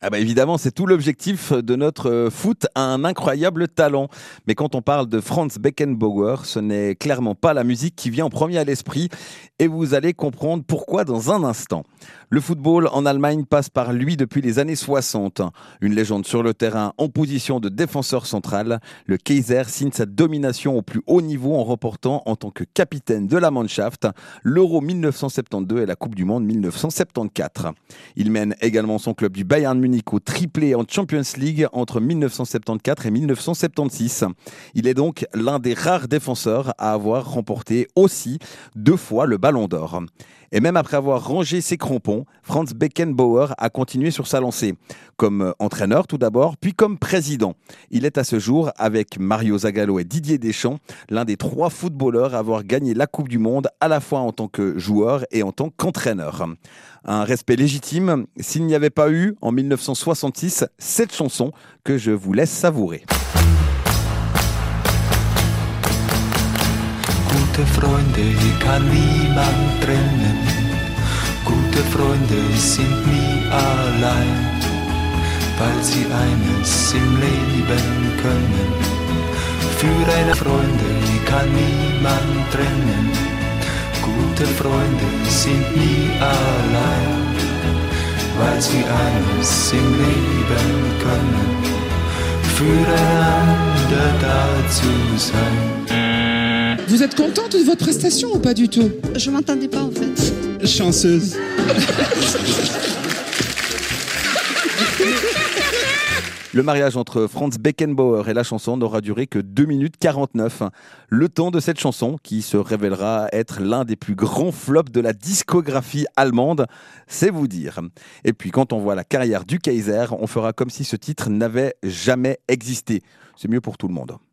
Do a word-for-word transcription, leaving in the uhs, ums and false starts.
Ah bah évidemment, c'est tout l'objectif de notre foot, un incroyable talent. Mais quand on parle de Franz Beckenbauer, ce n'est clairement pas la musique qui vient en premier à l'esprit. Et vous allez comprendre pourquoi dans un instant. Le football en Allemagne passe par lui depuis les années soixante. Une légende sur le terrain en position de défenseur central, le Kaiser signe sa domination au plus haut niveau en remportant en tant que capitaine de la Mannschaft l'Euro mille neuf cent soixante-douze et la Coupe du Monde mille neuf cent soixante-quatorze. Il mène également son club du Bayern Munich au triplé en Champions League entre mille neuf cent soixante-quatorze et mille neuf cent soixante-seize. Il est donc l'un des rares défenseurs à avoir remporté aussi deux fois le Ballon d'Or. Et même après avoir rangé ses crampons, Franz Beckenbauer a continué sur sa lancée. Comme entraîneur tout d'abord, puis comme président. Il est à ce jour, avec Mario Zagallo et Didier Deschamps, l'un des trois footballeurs à avoir gagné la Coupe du Monde à la fois en tant que joueur et en tant qu'entraîneur. Un respect légitime s'il n'y avait pas eu, en mille neuf cent soixante-six, cette chanson que je vous laisse savourer. Gute Freunde kann niemand trennen. Gute Freunde sind nie allein, weil sie eines im Leben können. Für eine Freunde kann niemand trennen. Gute Freunde sind nie allein, weil sie eines im Leben können. Füreinander da zu sein. Vous êtes contente de votre prestation ou pas du tout? Je m'entendais pas en fait. Chanceuse. Le mariage entre Franz Beckenbauer et la chanson n'aura duré que deux minutes quarante-neuf. Le temps de cette chanson, qui se révélera être l'un des plus grands flops de la discographie allemande, c'est vous dire. Et puis quand on voit la carrière du Kaiser, on fera comme si ce titre n'avait jamais existé. C'est mieux pour tout le monde.